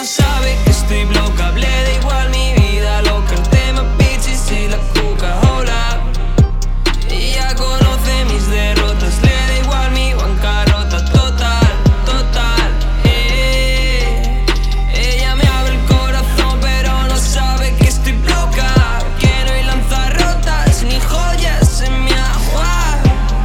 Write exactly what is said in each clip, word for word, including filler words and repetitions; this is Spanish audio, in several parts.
no sabe que estoy bloqueable. Da igual mi vida loca, el tema bitches y la Coca-Cola. Ella conoce mis derrotas, le da igual mi bancarrota. Total, total, eh. Ella me abre el corazón pero no sabe que estoy bloca. Que no hay lanzarrotas ni joyas en mi agua,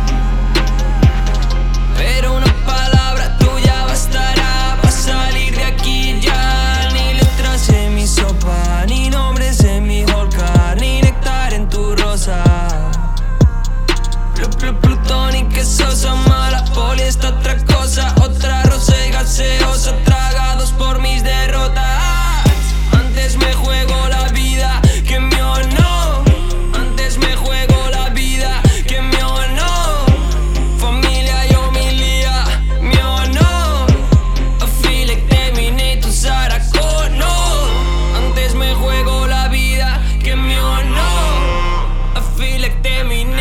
pero una palabra tuya bastará para salir de aquí ya. Ni letras en mi sopa, ni nombres en mi holca, ni néctar en tu rosa. Plu, plu, plutónica, sosa, mala poli, esta otra cosa. Otra rosa y gaseosa, tragados por mis derrotas. Antes me juego la vida que mi honor. Antes me juego la vida que mi honor. Familia y homilía, mi honor. I feel like Terminator, Sarah Connor. Antes me juego la vida que mi honor. I feel like Terminator.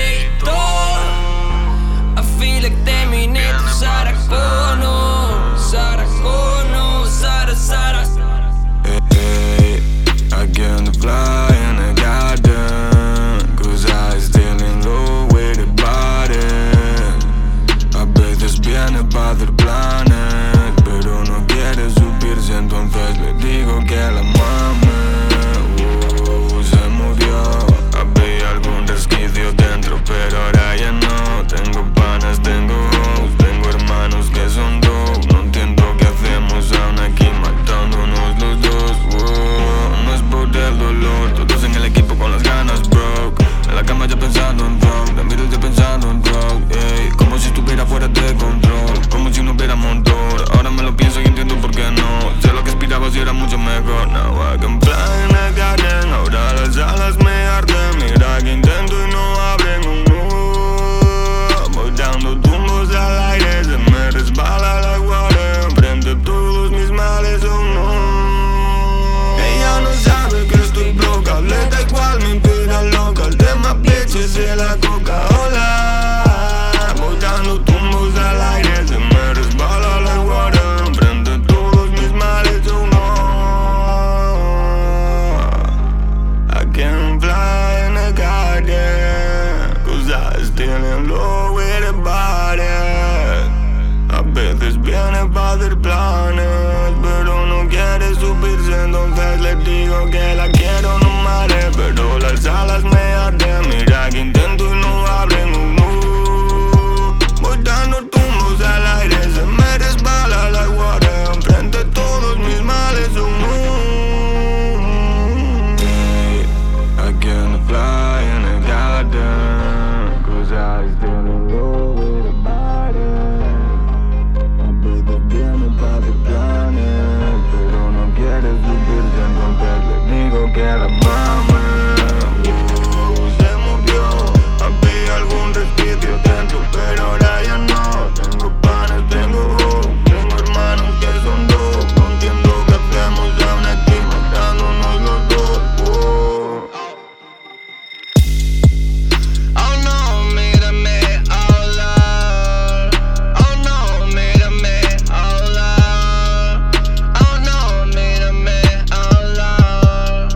I feel like Terminator, Sarah Connor. Sarah Connor, Sarah, Sarah. Hey, hey, I can't fly in a garden, cause I still in love with the body. A veces viene para el planet, pero no quiere subirse, entonces le digo que la mame. Uh, se murió, había algún resquicio dentro, pero ahora ya no. Tengo panas, tengo hoes, tengo hermanos que son dos. No entiendo qué hacemos aún aquí matándonos los dos. Uh, no es por el dolor, todos en el equipo con las ganas broke. En la cama ya pensando en drug, me miro ya pensando en drug, ey. Como si estuviera fuera de control, como si no hubiera motor. Ahora me lo pienso y entiendo por qué no. Sé lo que aspiraba si era mucho mejor. Now I can fly in a garden, ahora las alas me arden. Mira que intento y no abren un nudo. Voy dando tumbos al aire, se me resbala la guardia. Enfrente todos mis males, oh no. Ella no sabe que estoy bloca, le da igual mi vida loca. El tema bitches y la Coca-Cola. Voy dando tumbos al aire, se me resbala la guardia. Enfrente todos mis males, oh no. I can't fly in a garden, cause I still in love with the body. A veces viene para el planet, pero no quiere subirse, entonces le digo que la quiero, no mare. Pero las alas me arden, mira que intento y no abren un nudo. Voy dando tumbos al aire, se me resbala la guardia. Enfrente todos mis males, oh no. Hey, I can't fly in a garden, cause I still in love with the body. A veces viene para el planet, pero no quiere subirse, entonces le digo que la mame. Uh, se murió, había algún resquicio dentro, pero ahora ya no. Tengo panes, tengo hoes, tengo hermanos que son dos. No entiendo qué hacemos aún aquí matándonos los dos. Oh. Oh no, mírame hablar. Oh no, mírame hablar. Oh no, mírame hablar.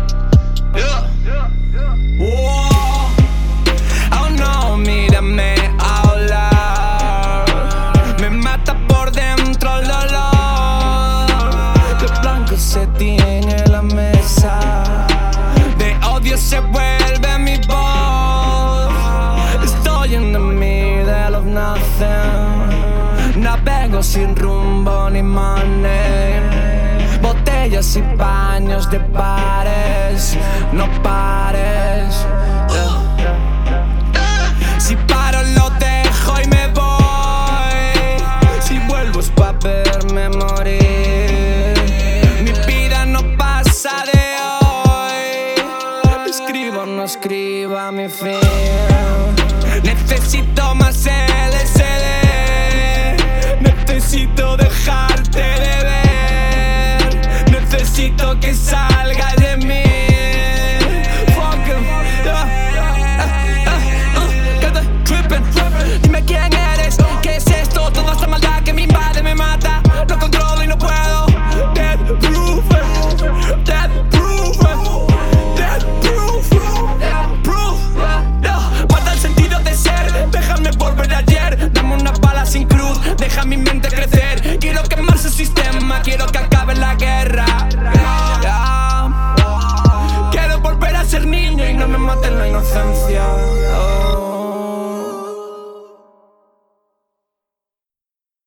Yeah. Oh, oh no, mírame hablar. Me mata por dentro el dolor. Los blancos se tienen la mesa, de odio se vuelve mi voz. Estoy in the middle of nothing. Navego sin rumbo ni money. Botellas y paños de pares. No pares. Si paro lo dejo y me voy. Si vuelvo es pa' verme morir. Mi vida no pasa de hoy. Escribo, no escriba mi fin. Necesito más L S D. Necesito dejarte de ver. Necesito que salga.